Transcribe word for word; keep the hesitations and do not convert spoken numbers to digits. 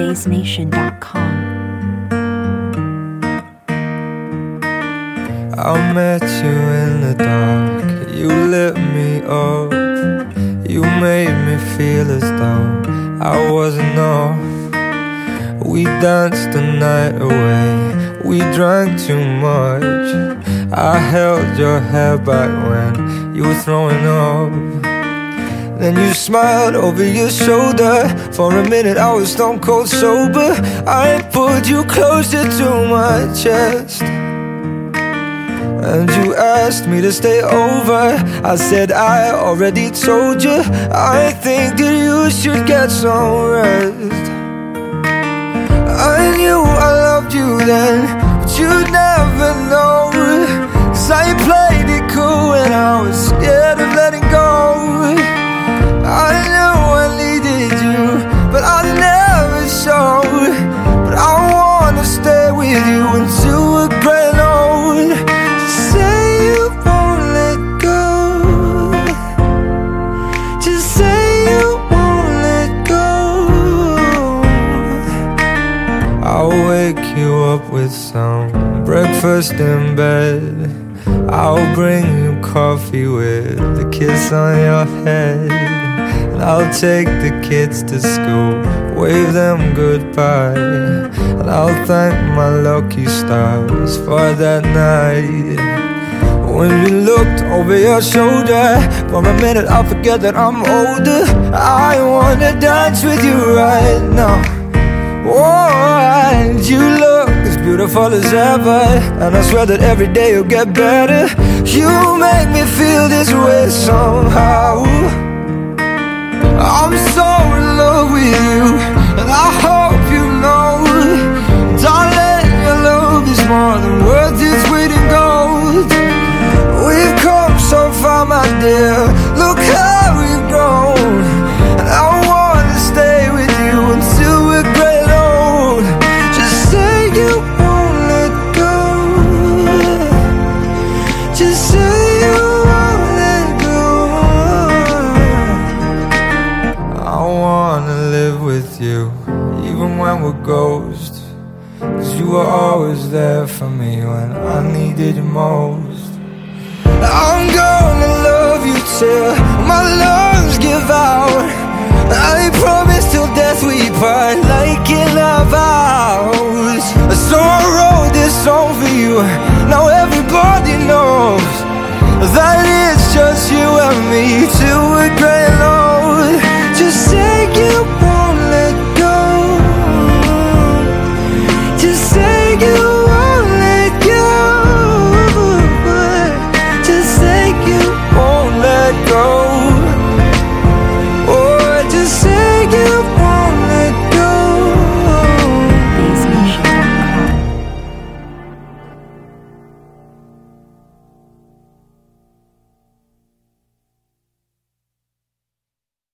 bass nation dot com. I met you in the dark, you lit me up. You made me feel as though I wasn't off. We danced the night away, we drank too much. I held your hair back when you were throwing up. Then you smiled over your shoulder. For a minute I was stone cold sober. I pulled you closer to my chest, and you asked me to stay over. I said I already told you, I think that you should get some rest. I knew I loved you then, but you'd never know. 'Cause I played it cool and I was scared of letting go. I knew I needed you, but I never showed. But I wanna stay with you until we're grown old. Just say you won't let go. Just say you won't let go. I'll wake you up with some breakfast in bed. I'll bring you coffee with a kiss on your head. And I'll take the kids to school, wave them goodbye. And I'll thank my lucky stars for that night. When you looked over your shoulder, for a minute I forget that I'm older. I wanna dance with you right now. Oh, and you look as beautiful as ever, and I swear that every day you'll get better. You make me feel this way somehow. I'm so in love with you, and I hope you know, darling, your love is more than worth its weight in gold. We've come so far, my dear, look how we've grown. And I wanna stay with you until we're great old. Just say you won't let go. Just say you won't let go. I wanna live with you, even when we're ghosts. 'Cause you were always there for me when I needed you most. I'm gonna love you till my lungs give out. I promise till death we part, like in our vows. So I wrote this song for you, now everybody knows that it's just you and me till